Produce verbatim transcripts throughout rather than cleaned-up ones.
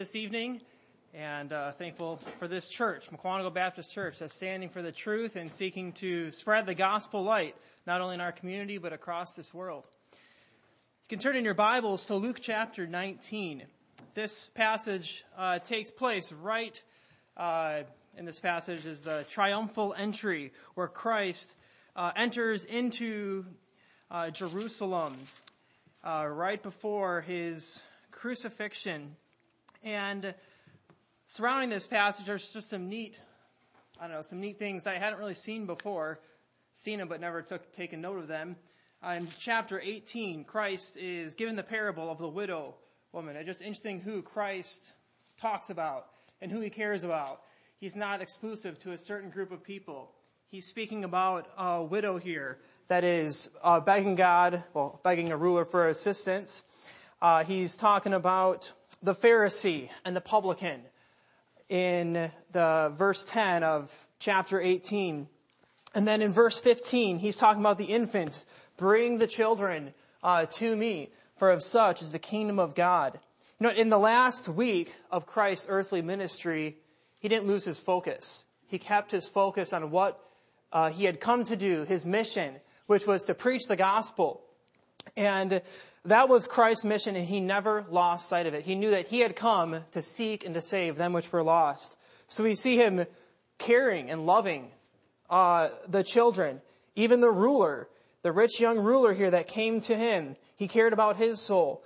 This evening, and uh, thankful for this church, Mukwonago Baptist Church, that's standing for the truth and seeking to spread the gospel light, not only in our community, but across this world. You can turn in your Bibles to Luke chapter nineteen. This passage uh, takes place right uh, in this passage is the triumphal entry where Christ uh, enters into uh, Jerusalem uh, right before his crucifixion. And surrounding this passage, there's just some neat, I don't know, some neat things that I hadn't really seen before, seen them but never took taken note of them. Uh, in chapter eighteen, Christ is given the parable of the widow woman. It's just interesting who Christ talks about and who he cares about. He's not exclusive to a certain group of people. He's speaking about a widow here that is uh, begging God, well, begging a ruler for assistance. Uh, he's talking about the Pharisee and the publican in the verse ten of chapter eighteen. And then in verse fifteen, he's talking about the infants. Bring the children uh, to me, for of such is the kingdom of God. You know, in the last week of Christ's earthly ministry, he didn't lose his focus. He kept his focus on what uh, he had come to do, his mission, which was to preach the gospel. And that was Christ's mission, and he never lost sight of it. He knew that he had come to seek and to save them which were lost. So we see him caring and loving uh, the children, even the ruler, the rich young ruler here that came to him. He cared about his soul.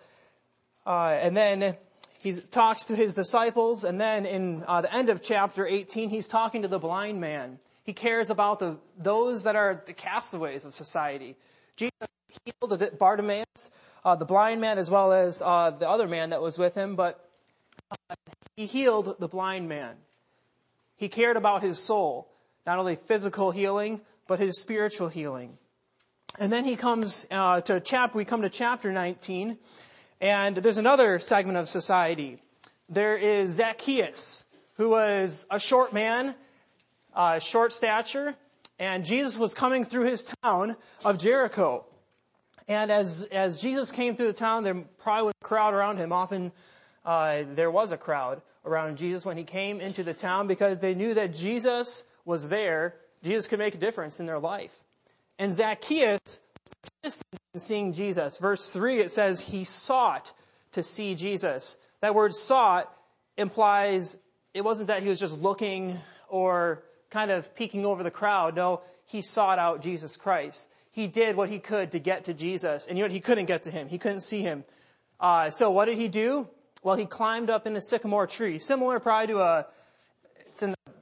Uh, and then he talks to his disciples, and then in uh, the end of chapter eighteen, he's talking to the blind man. He cares about the those that are the castaways of society. Jesus healed the Bartimaeus, uh, the blind man, as well as uh, the other man that was with him, but uh, he healed the blind man. He cared about his soul, not only physical healing, but his spiritual healing. And then he comes uh, to chapter. We come to chapter nineteen, and there's another segment of society. There is Zacchaeus, who was a short man, uh, short stature, and Jesus was coming through his town of Jericho. And as as Jesus came through the town, there probably was a crowd around him. Often uh, there was a crowd around Jesus when he came into the town because they knew that Jesus was there. Jesus could make a difference in their life. And Zacchaeus was persistent in seeing Jesus. Verse three, it says he sought to see Jesus. That word sought implies it wasn't that he was just looking or kind of peeking over the crowd. No, he sought out Jesus Christ. He did what he could to get to Jesus. And you know what? He couldn't get to him. He couldn't see him. Uh, so what did he do? Well, he climbed up in a sycamore tree. Similar probably to a, it's in the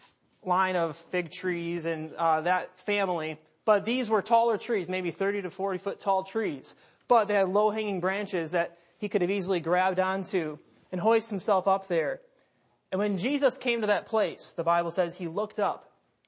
line of fig trees and uh, that family. But these were taller trees, maybe thirty to forty foot tall trees. But they had low hanging branches that he could have easily grabbed onto and hoist himself up there. And when Jesus came to that place, the Bible says he looked up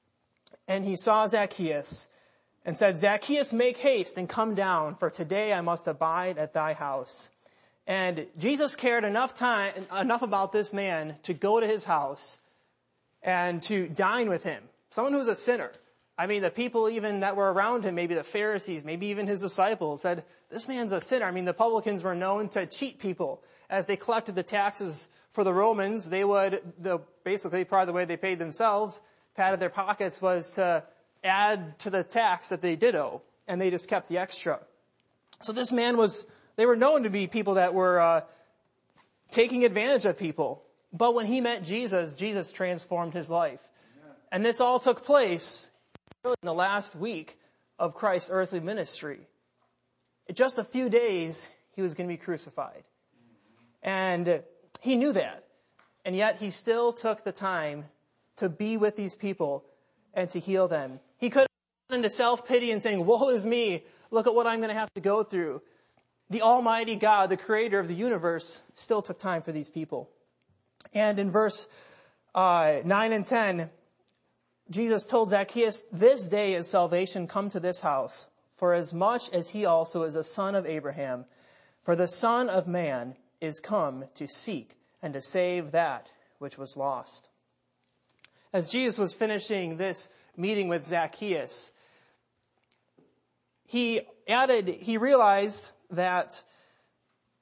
and he saw Zacchaeus and said, Zacchaeus, make haste and come down, for today I must abide at thy house. And Jesus cared enough time, enough about this man to go to his house and to dine with him. Someone who was a sinner. I mean, the people even that were around him, maybe the Pharisees, maybe even his disciples, said, this man's a sinner. I mean, the publicans were known to cheat people. As they collected the taxes for the Romans, they would, the, basically, part of the way they paid themselves, padded their pockets, was to add to the tax that they did owe, and they just kept the extra. So this man was, they were known to be people that were uh, taking advantage of people. But when he met Jesus, Jesus transformed his life. And this all took place in the last week of Christ's earthly ministry. In just a few days, he was going to be crucified. And he knew that. And yet he still took the time to be with these people and to heal them. He could have gone into self-pity and saying, woe is me, look at what I'm going to have to go through. The Almighty God, the creator of the universe, still took time for these people. And in verse uh, nine and ten, Jesus told Zacchaeus, this day is salvation come to this house, for as much as he also is a son of Abraham. For the Son of Man is come to seek and to save that which was lost. As Jesus was finishing this meeting with Zacchaeus, he added, he realized that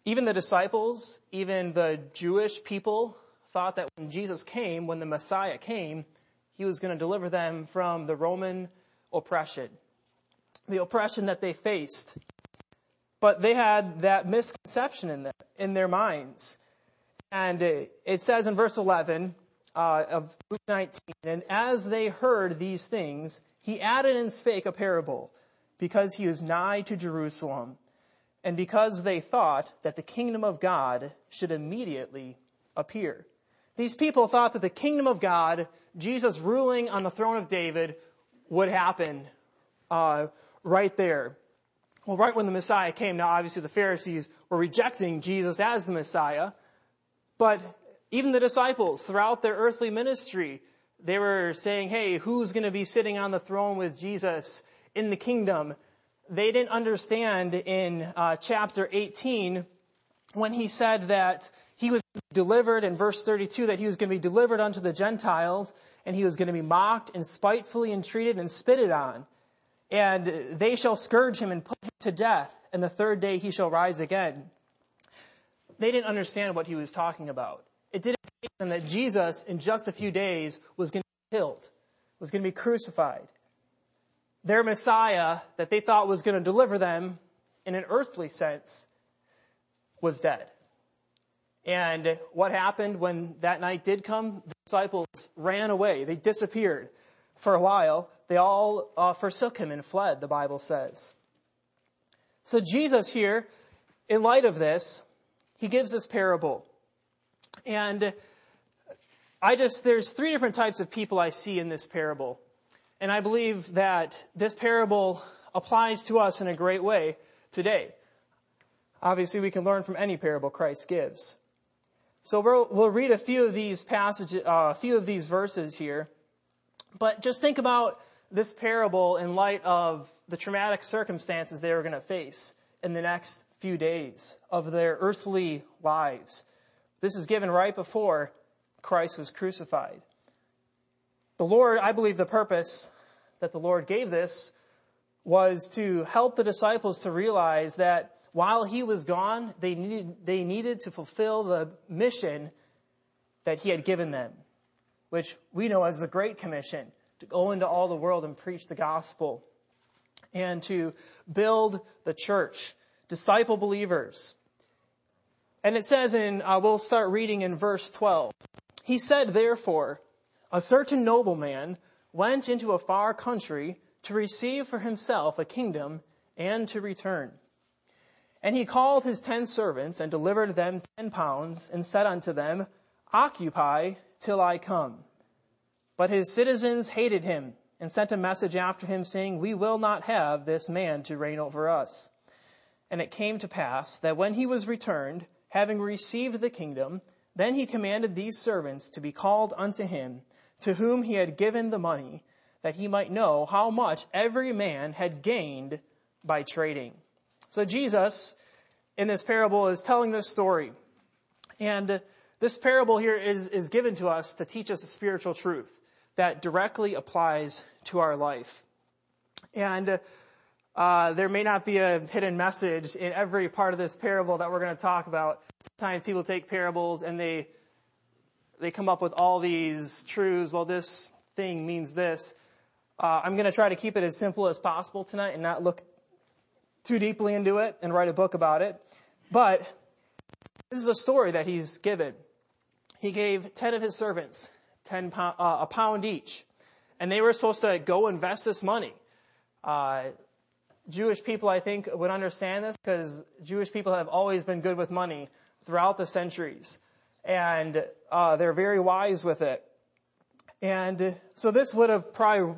Even the disciples, even the Jewish people thought that when Jesus came, when the Messiah came, he was going to deliver them from the Roman oppression, the oppression that they faced. But they had that misconception in their, in their minds. And it says in verse eleven uh, of Luke nineteen, and as they heard these things, he added and spake a parable, because he was nigh to Jerusalem, and because they thought that the kingdom of God should immediately appear. These people thought that the kingdom of God, Jesus ruling on the throne of David, would happen uh, right there. Well, right when the Messiah came, now obviously the Pharisees were rejecting Jesus as the Messiah, but even the disciples throughout their earthly ministry, they were saying, hey, who's going to be sitting on the throne with Jesus in the kingdom? They didn't understand in uh, chapter eighteen when he said that he was delivered, in verse thirty-two, that he was going to be delivered unto the Gentiles, and he was going to be mocked and spitefully entreated and spitted on. And they shall scourge him and put him to death, and the third day he shall rise again. They didn't understand what he was talking about. It didn't make them that Jesus, in just a few days, was going to be killed, was going to be crucified. Their Messiah, that they thought was going to deliver them in an earthly sense, was dead. And what happened when that night did come? The disciples ran away. They disappeared for a while. They all uh, forsook him and fled, the Bible says. So Jesus here, in light of this, he gives this parable. And I just, there's three different types of people I see in this parable. And I believe that this parable applies to us in a great way today. Obviously, we can learn from any parable Christ gives. So we'll, we'll read a few of these passages, uh, a few of these verses here. But just think about this parable in light of the traumatic circumstances they were going to face in the next few days of their earthly lives. This is given right before Christ was crucified. The Lord, I believe the purpose that the Lord gave this was to help the disciples to realize that while he was gone, they needed, they needed to fulfill the mission that he had given them, which we know as the Great Commission, to go into all the world and preach the gospel and to build the church, disciple believers. And it says in, uh, we'll start reading in verse twelve. He said, therefore, a certain nobleman went into a far country to receive for himself a kingdom and to return. And he called his ten servants and delivered them ten pounds and said unto them, occupy till I come. But his citizens hated him and sent a message after him saying, we will not have this man to reign over us. And it came to pass that when he was returned, having received the kingdom, then he commanded these servants to be called unto him, to whom he had given the money, that he might know how much every man had gained by trading. So Jesus, in this parable, is telling this story. And this parable here is, is given to us to teach us a spiritual truth that directly applies to our life. And uh, there may not be a hidden message in every part of this parable that we're going to talk about. Sometimes people take parables and they they come up with all these truths. Well, this thing means this. Uh, I'm going to try to keep it as simple as possible tonight and not look too deeply into it and write a book about it. But this is a story that he's given. He gave ten of his servants ten pound, uh, a pound each, and they were supposed to go invest this money. Uh, Jewish people, I think, would understand this because Jewish people have always been good with money throughout the centuries, and uh, they're very wise with it. And so this would have probably,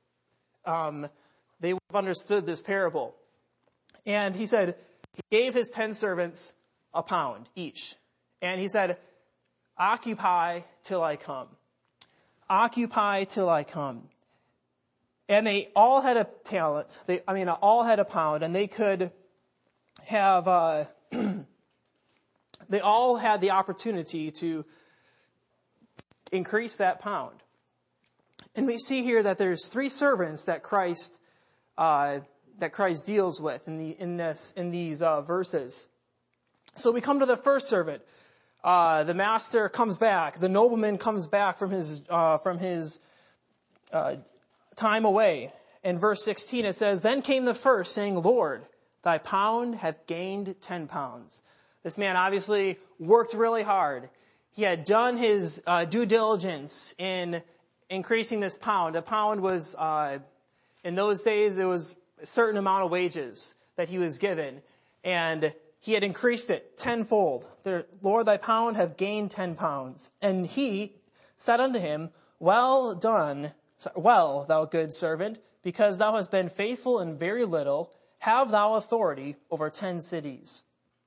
um, they would have understood this parable. And he said, he gave his ten servants a pound each. And he said, occupy till I come. Occupy till I come. And they all had a talent. They, I mean, all had a pound, and they could have, uh, they all had the opportunity to increase that pound. And we see here that there's three servants that Christ, uh, that Christ deals with in the, in this, in these, uh, verses. So we come to the first servant. Uh, the master comes back. The nobleman comes back from his, uh, from his, uh, time away. In verse sixteen it says, "Then came the first, saying, Lord, thy pound hath gained ten pounds. This man obviously worked really hard. He had done his, uh, due diligence in increasing this pound. A pound was, uh, in those days, it was a certain amount of wages that he was given. And he had increased it tenfold. The Lord, thy pound hath gained ten pounds. And he said unto him, Well done, well, thou good servant, because thou hast been faithful in very little, have thou authority over ten cities."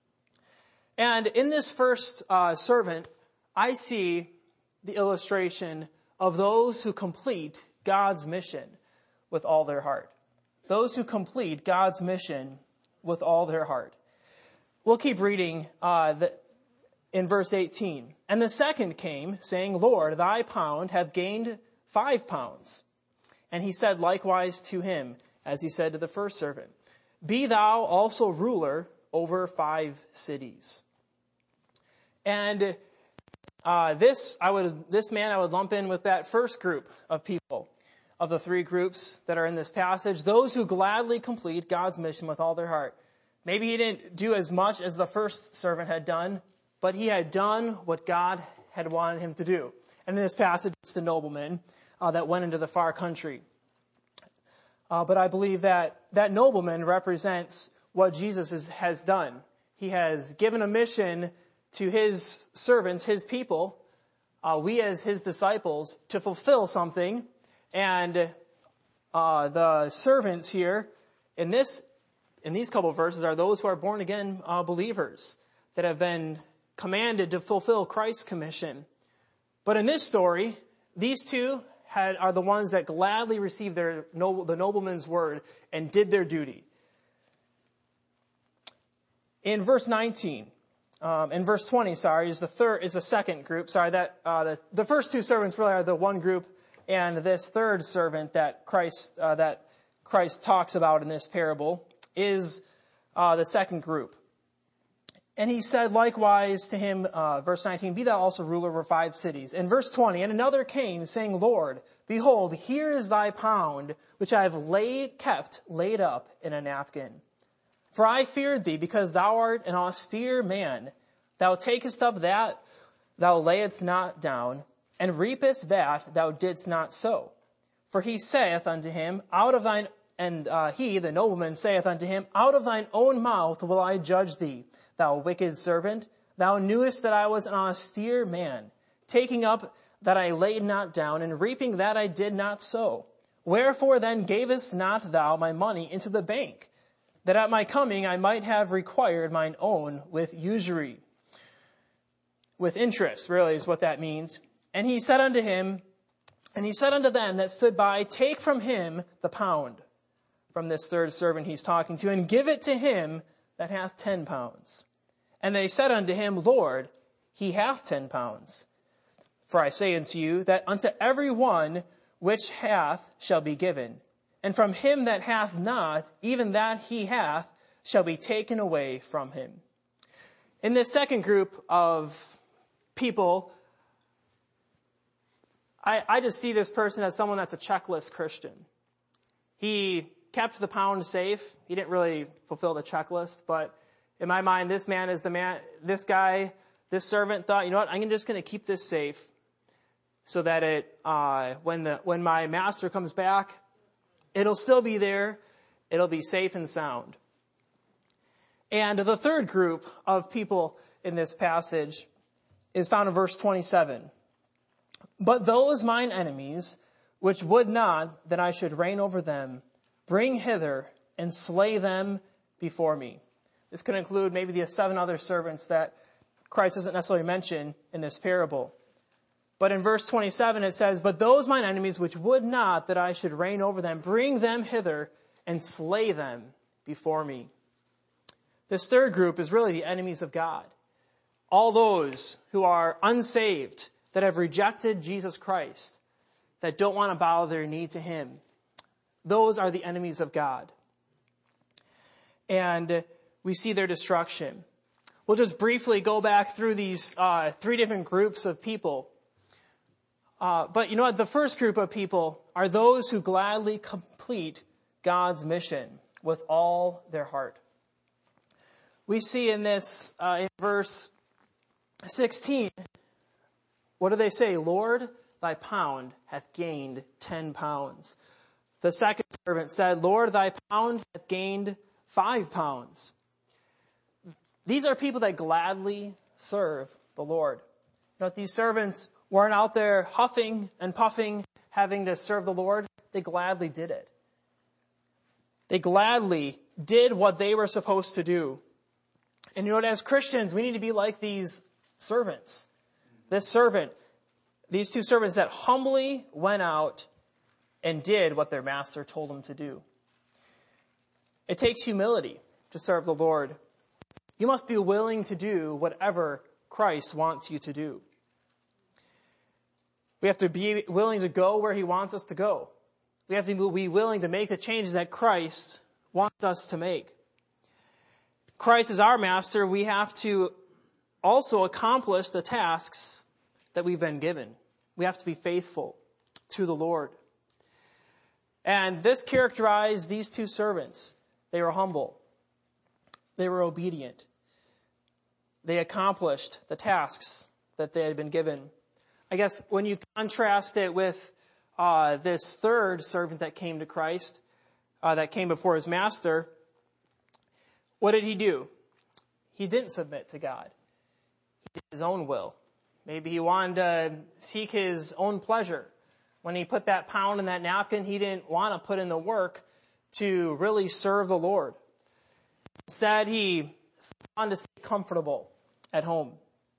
And in this first uh, servant, I see the illustration of those who complete God's mission with all their heart. Those who complete God's mission with all their heart. We'll keep reading uh, the, in verse eighteen. "And the second came, saying, Lord, thy pound hath gained five pounds. And he said likewise to him, as he said to the first servant, Be thou also ruler over five cities." And uh, this I would this man I would lump in with that first group of people, of the three groups that are in this passage, those who gladly complete God's mission with all their heart. Maybe he didn't do as much as the first servant had done, but he had done what God had wanted him to do. And in this passage, it's the nobleman uh, that went into the far country. Uh, but I believe that that nobleman represents what Jesus is, has done. He has given a mission to his servants, his people, uh, we as his disciples, to fulfill something. And uh, the servants here in this in these couple of verses are those who are born again uh, believers that have been commanded to fulfill Christ's commission. But in this story, these two had, are the ones that gladly received their noble, the nobleman's word and did their duty. In verse nineteen, um, in verse twenty, sorry, is the third, is the second group. Sorry, that uh, the the first two servants really are the one group, and this third servant that Christ uh, that Christ talks about in this parable is uh, the second group. And he said likewise to him, uh, verse nineteen, Be thou also ruler over five cities. In verse twenty, and another came, saying, Lord, behold, here is thy pound, which I have laid, kept, laid up in a napkin. For I feared thee, because thou art an austere man. Thou takest up that thou layedst not down, and reapest that thou didst not sow. For he saith unto him, Out of thine And uh, he, the nobleman, saith unto him, Out of thine own mouth will I judge thee, thou wicked servant. Thou knewest that I was an austere man, taking up that I laid not down, and reaping that I did not sow. Wherefore then gavest not thou my money into the bank, that at my coming I might have required mine own with usury? With interest, really, is what that means. And he said unto him, and he said unto them that stood by, Take from him the pound, from this third servant he's talking to, and give it to him that hath ten pounds. And they said unto him, Lord, he hath ten pounds. For I say unto you, that unto every one which hath shall be given, and from him that hath not, even that he hath, shall be taken away from him. In this second group of people, I, I just see this person as someone that's a checklist Christian. He kept the pound safe. He didn't really fulfill the checklist, but in my mind, this man is the man, this guy, this servant thought, you know what, I'm just going to keep this safe so that it, uh, when the, when my master comes back, it'll still be there. It'll be safe and sound. And the third group of people in this passage is found in verse twenty-seven. But those mine enemies, which would not that I should reign over them, bring hither and slay them before me. This could include maybe the seven other servants that Christ doesn't necessarily mention in this parable. But in verse twenty-seven it says, But those mine enemies which would not that I should reign over them, bring them hither and slay them before me. This third group is really the enemies of God. All those who are unsaved, that have rejected Jesus Christ, that don't want to bow their knee to him. Those are the enemies of God. And we see their destruction. We'll just briefly go back through these uh, three different groups of people. Uh, but you know what? The first group of people are those who gladly complete God's mission with all their heart. We see in this, uh, in verse sixteen, what do they say? Lord, thy pound hath gained ten pounds. The second servant said, Lord, thy pound hath gained five pounds. These are people that gladly serve the Lord. You know, these servants weren't out there huffing and puffing, having to serve the Lord. They gladly did it. They gladly did what they were supposed to do. And you know what, as Christians, we need to be like these servants. This servant, these two servants that humbly went out and did what their master told them to do. It takes humility to serve the Lord. You must be willing to do whatever Christ wants you to do. We have to be willing to go where he wants us to go. We have to be willing to make the changes that Christ wants us to make. Christ is our master. We have to also accomplish the tasks that we've been given. We have to be faithful to the Lord. And this characterized these two servants. They were humble. They were obedient. They accomplished the tasks that they had been given. I guess when you contrast it with uh, this third servant that came to Christ, uh, that came before his master, what did he do? He didn't submit to God. He did his own will. Maybe he wanted to seek his own pleasure. When he put that pound in that napkin, he didn't want to put in the work to really serve the Lord. Instead, he wanted to stay comfortable at home.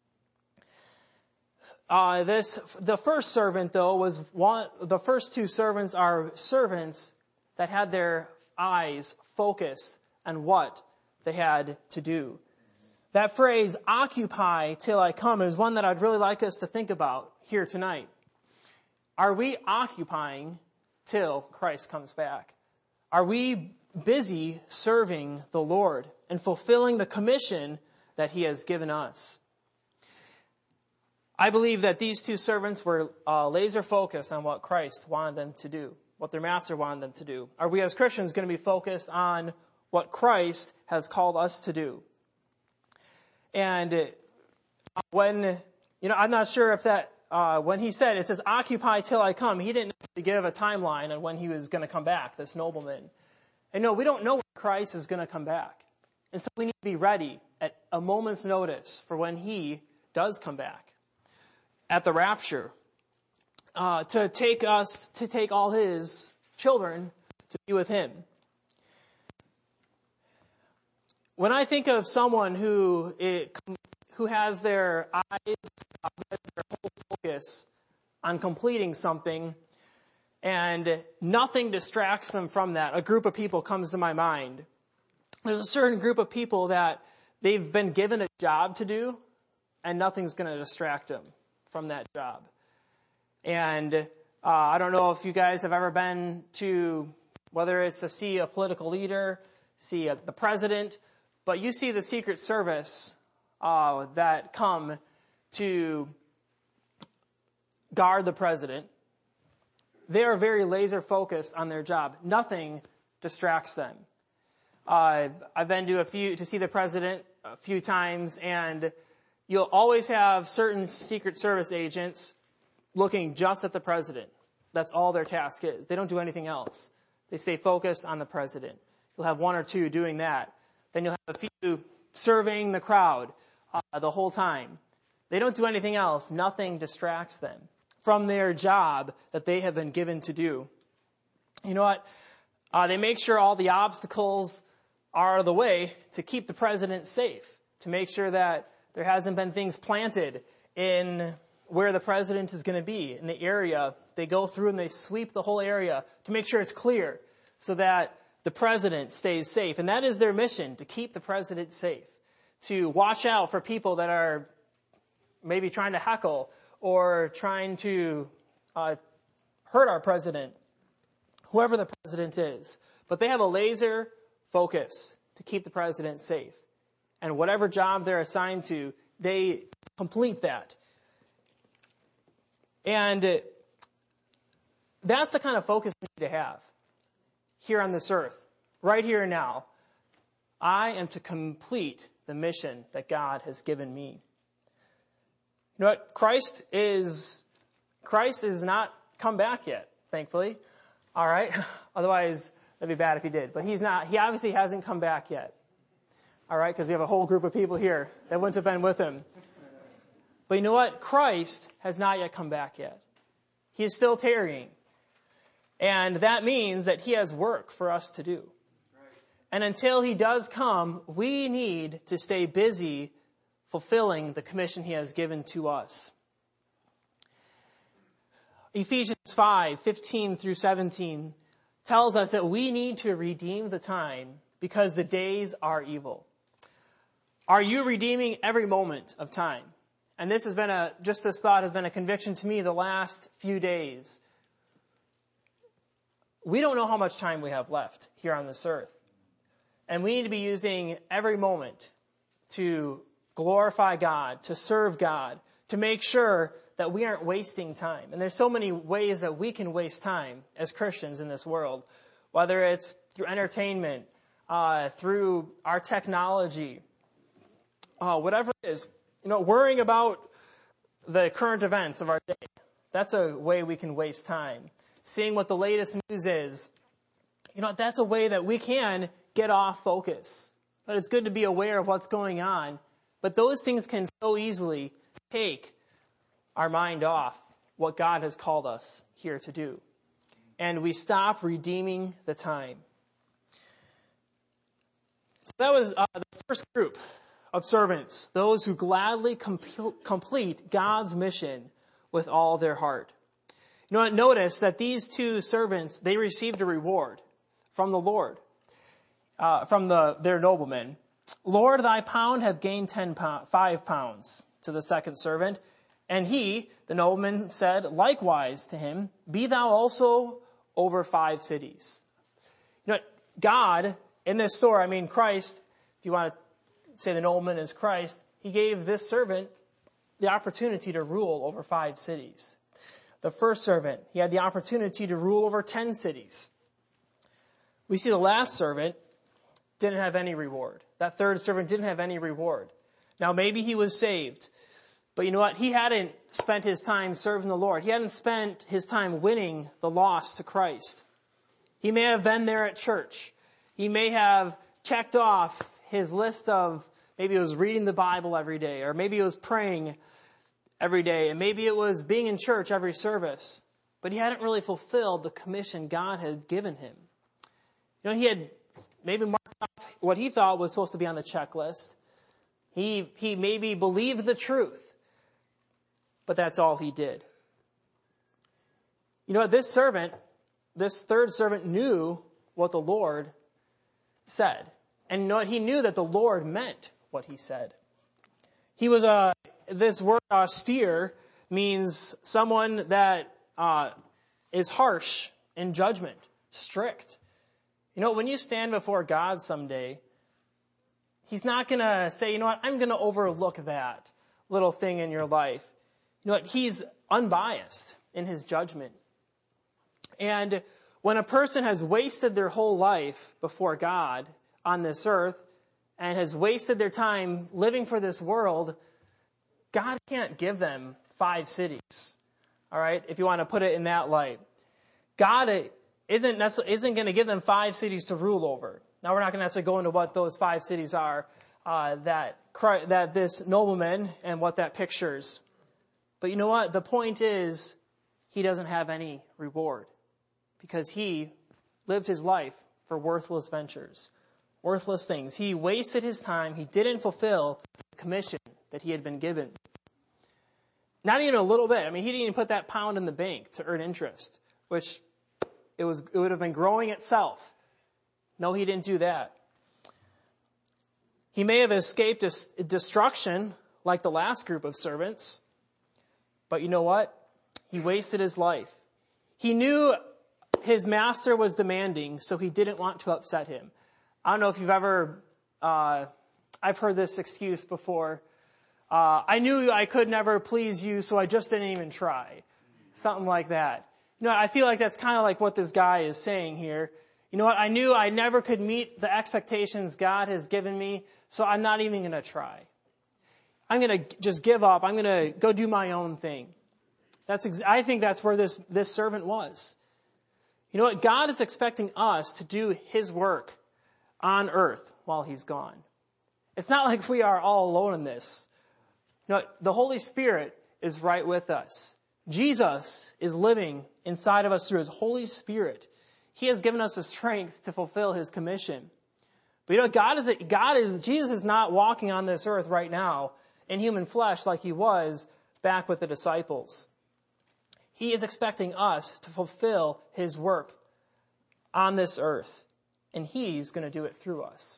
Uh, this, the first servant, though, was one, the first two servants are servants that had their eyes focused on what they had to do. That phrase, occupy till I come, is one that I'd really like us to think about here tonight. Are we occupying till Christ comes back? Are we busy serving the Lord and fulfilling the commission that he has given us? I believe that these two servants were uh, laser focused on what Christ wanted them to do, what their master wanted them to do. Are we as Christians going to be focused on what Christ has called us to do? And when, you know, I'm not sure if that, uh, when he said, it says, occupy till I come, he didn't give a timeline on when he was going to come back, this nobleman. And no, we don't know when Christ is going to come back. And so we need to be ready at a moment's notice for when he does come back at the rapture, uh, to take us, to take all his children to be with him. When I think of someone who it, who has their eyes, their whole focus on completing something, and nothing distracts them from that, a group of people comes to my mind. There's a certain group of people that they've been given a job to do, and nothing's going to distract them from that job. And uh, I don't know if you guys have ever been to, whether it's to see a political leader, see a, the president, but you see the Secret Service uh, that come to guard the president. They are very laser focused on their job. Nothing distracts them. Uh, I've been to a few to see the president a few times, and you'll always have certain Secret Service agents looking just at the president. That's all their task is. They don't do anything else. They stay focused on the president. You'll have one or two doing that. Then you'll have a few serving the crowd uh, the whole time. They don't do anything else. Nothing distracts them from their job that they have been given to do. You know what? Uh, they make sure all the obstacles are out of the way to keep the president safe, to make sure that there hasn't been things planted in where the president is going to be, in the area. They go through and they sweep the whole area to make sure it's clear so that the president stays safe. And that is their mission, to keep the president safe, to watch out for people that are maybe trying to heckle or trying to uh, hurt our president, whoever the president is. But they have a laser focus to keep the president safe. and whatever job they're assigned to, they complete that. And that's the kind of focus we need to have here on this earth, right here and now. I am to complete the mission that God has given me. You know what? Christ is, Christ is not come back yet, thankfully. All right? Otherwise, that'd be bad if he did. But he's not, he obviously hasn't come back yet. All right? Because we have a whole group of people here that wouldn't have been with him. But you know what? Christ has not yet come back yet. He is still tarrying. And that means that he has work for us to do. And until he does come, we need to stay busy fulfilling the commission he has given to us. Ephesians five, fifteen through seventeen tells us that we need to redeem the time because the days are evil. Are you redeeming every moment of time? And this has been a, just this thought has been a conviction to me the last few days. We don't know how much time we have left here on this earth. And we need to be using every moment to glorify God, to serve God, to make sure that we aren't wasting time. And there's so many ways that we can waste time as Christians in this world, whether it's through entertainment, uh, through our technology, uh, whatever it is. You know, worrying about the current events of our day. That's a way we can waste time. Seeing what the latest news is. You know, that's a way that we can get off focus. But it's good to be aware of what's going on. But those things can so easily take our mind off what God has called us here to do. And we stop redeeming the time. So that was uh, the first group of servants, those who gladly comp- complete God's mission with all their heart. You know what? Notice that these two servants, they received a reward from the Lord, uh, from the their nobleman. Lord, thy pound hath gained ten pound, five pounds to the second servant. And he, the nobleman, said likewise to him, be thou also over five cities. You know, God, in this story, I mean, Christ, if you want to say the nobleman is Christ, he gave this servant the opportunity to rule over five cities. The first servant, he had the opportunity to rule over ten cities. We see the last servant didn't have any reward. That third servant didn't have any reward. Now, maybe he was saved, but you know what? He hadn't spent his time serving the Lord. He hadn't spent his time winning the lost to Christ. He may have been there at church. He may have checked off his list of, maybe it was reading the Bible every day, or maybe it was praying every day, and maybe it was being in church every service. But he hadn't really fulfilled the commission God had given him. You know, he had maybe marked off what he thought was supposed to be on the checklist. He, he maybe believed the truth, but that's all he did. You know, this servant, this third servant knew what the Lord said. And you know what? He knew that the Lord meant what he said. He was a, this word austere means someone that uh, is harsh in judgment, strict. You know, when you stand before God someday, he's not going to say, you know what, I'm going to overlook that little thing in your life. You know what, he's unbiased in his judgment. And when a person has wasted their whole life before God on this earth and has wasted their time living for this world, God can't give them five cities. All right, if you want to put it in that light. God isn't necessarily, isn't going to give them five cities to rule over. Now, we're not going to necessarily go into what those five cities are, uh, that Christ, that this nobleman and what that pictures. But you know what? The point is, he doesn't have any reward because he lived his life for worthless ventures, worthless things. He wasted his time. He didn't fulfill the commission that he had been given. Not even a little bit. I mean, he didn't even put that pound in the bank to earn interest, which it was, it would have been growing itself. No, he didn't do that. He may have escaped destruction like the last group of servants, but you know what? He wasted his life. He knew his master was demanding, so he didn't want to upset him. I don't know if you've ever uh, I've heard this excuse before. Uh, I knew I could never please you, so I just didn't even try. Something like that. You know, I feel like that's kind of like what this guy is saying here. You know what? I knew I never could meet the expectations God has given me, so I'm not even going to try. I'm going to just give up. I'm going to go do my own thing. That's ex- I think that's where this, this servant was. You know what? God is expecting us to do his work on earth while he's gone. It's not like we are all alone in this. You know, the Holy Spirit is right with us. Jesus is living inside of us through his Holy Spirit. He has given us the strength to fulfill his commission. But you know, God is, God is, Jesus is not walking on this earth right now in human flesh like he was back with the disciples. He is expecting us to fulfill his work on this earth, and he's going to do it through us.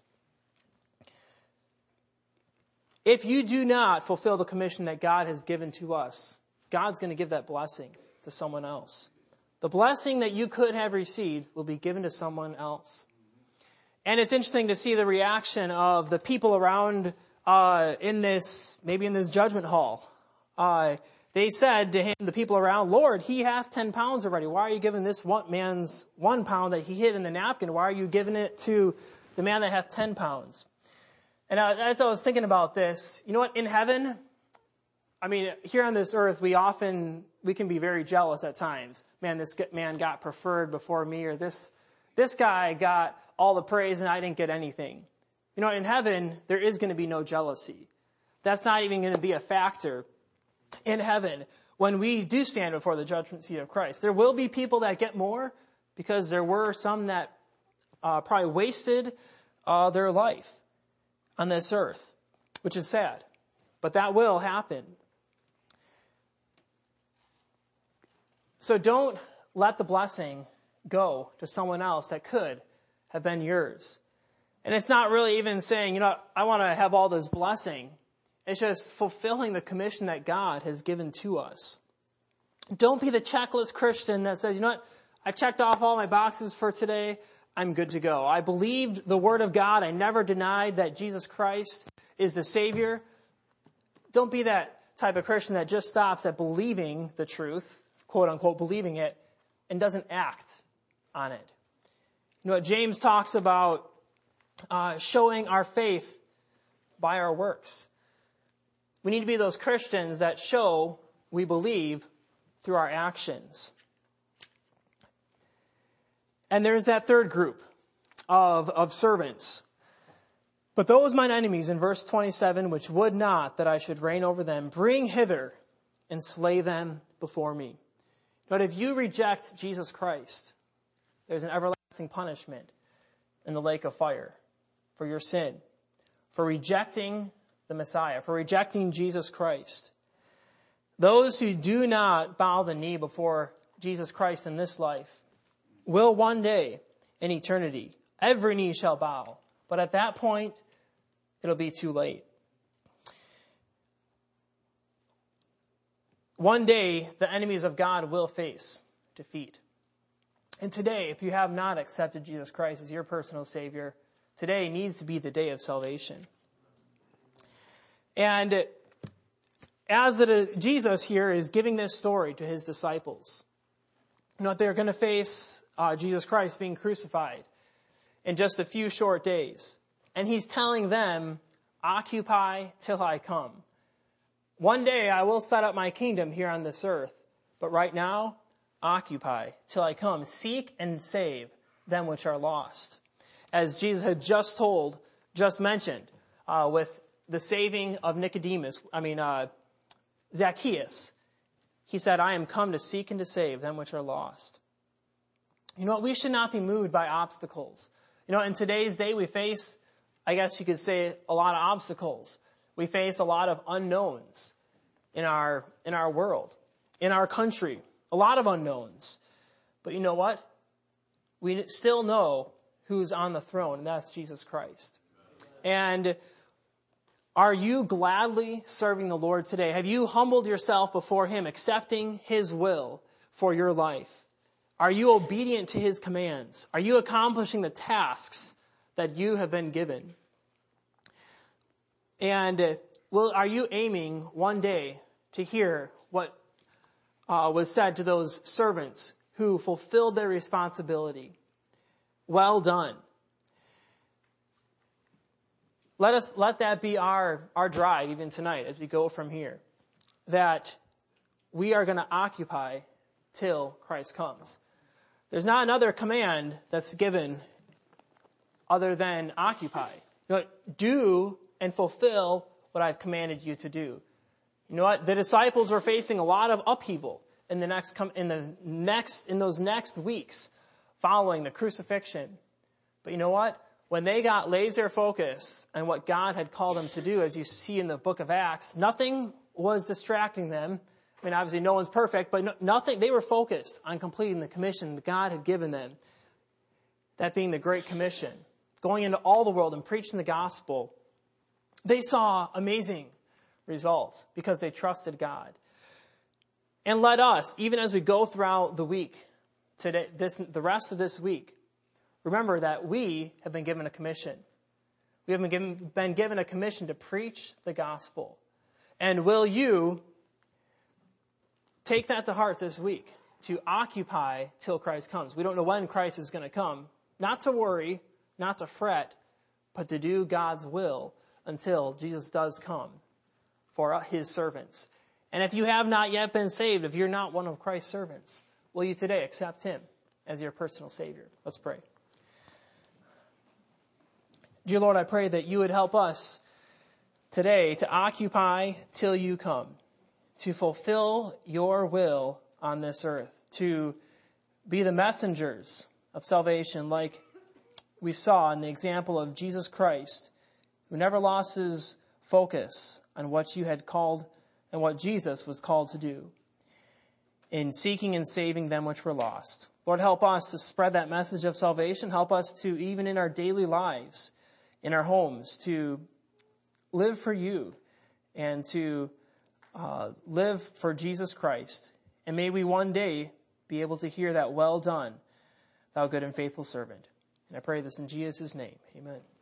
If you do not fulfill the commission that God has given to us, God's going to give that blessing to someone else. The blessing that you could have received will be given to someone else. And it's interesting to see the reaction of the people around uh, in this, maybe in this judgment hall. Uh, they said to him, the people around, Lord, he hath ten pounds already. Why are you giving this one man's one pound that he hid in the napkin? Why are you giving it to the man that hath ten pounds? And as I was thinking about this, you know what? In heaven, I mean, here on this earth, we often, we can be very jealous at times. Man, this man got preferred before me, or this, this guy got all the praise and I didn't get anything. You know, in heaven, there is going to be no jealousy. That's not even going to be a factor in heaven when we do stand before the judgment seat of Christ. There will be people that get more because there were some that uh, probably wasted uh, their life on this earth, which is sad. But that will happen. So don't let the blessing go to someone else that could have been yours. And it's not really even saying, you know, I want to have all this blessing. It's just fulfilling the commission that God has given to us. Don't be the checklist Christian that says, you know what, I checked off all my boxes for today. I'm good to go. I believed the word of God. I never denied that Jesus Christ is the Savior. Don't be that type of Christian that just stops at believing the truth, quote unquote, believing it, and doesn't act on it. You know what James talks about uh, showing our faith by our works. We need to be those Christians that show we believe through our actions. And there's that third group of, of servants. But those mine enemies, in verse twenty-seven, which would not that I should reign over them, bring hither and slay them before me. But if you reject Jesus Christ, there's an everlasting punishment in the lake of fire for your sin, for rejecting the Messiah, for rejecting Jesus Christ. Those who do not bow the knee before Jesus Christ in this life will one day in eternity, every knee shall bow. But at that point, it'll be too late. One day, the enemies of God will face defeat. And today, if you have not accepted Jesus Christ as your personal Savior, today needs to be the day of salvation. And as the, Jesus here is giving this story to his disciples, you know, they're going to face uh, Jesus Christ being crucified in just a few short days. And he's telling them, occupy till I come. One day I will set up my kingdom here on this earth, but right now, occupy till I come. Seek and save them which are lost. As Jesus had just told, just mentioned, uh, with the saving of Nicodemus, I mean, uh, Zacchaeus, he said, I am come to seek and to save them which are lost. You know what? We should not be moved by obstacles. You know, in today's day, we face, I guess you could say, a lot of obstacles. We face a lot of unknowns in our, in our world, in our country, a lot of unknowns. But you know what? We still know who's on the throne, and that's Jesus Christ. And are you gladly serving the Lord today? Have you humbled yourself before him, accepting his will for your life? Are you obedient to his commands? Are you accomplishing the tasks that you have been given? And uh, will, are you aiming one day to hear what uh, was said to those servants who fulfilled their responsibility? Well done. Let us, let that be our, our drive even tonight as we go from here. That we are going to occupy till Christ comes. There's not another command that's given other than occupy. You know, do and fulfill what I've commanded you to do. You know what? The disciples were facing a lot of upheaval in the next, in the next, in those next weeks following the crucifixion. But you know what? When they got laser focused on what God had called them to do, as you see in the book of Acts, nothing was distracting them. I mean, obviously no one's perfect, but no, nothing, they were focused on completing the commission that God had given them. That being the Great Commission, going into all the world and preaching the gospel. They saw amazing results because they trusted God. And let us, even as we go throughout the week, today, this, the rest of this week, remember that we have been given a commission. We have been given, been given a commission to preach the gospel. And will you take that to heart this week, to occupy till Christ comes? We don't know when Christ is going to come. Not to worry, not to fret, but to do God's will until Jesus does come for his servants. And if you have not yet been saved, if you're not one of Christ's servants, will you today accept him as your personal Savior? Let's pray. Dear Lord, I pray that you would help us today to occupy till you come, to fulfill your will on this earth, to be the messengers of salvation like we saw in the example of Jesus Christ, who never lost his focus on what you had called and what Jesus was called to do in seeking and saving them which were lost. Lord, help us to spread that message of salvation. Help us to, even in our daily lives, in our homes, to live for you and to uh, live for Jesus Christ. And may we one day be able to hear that, well done, thou good and faithful servant. And I pray this in Jesus' name. Amen.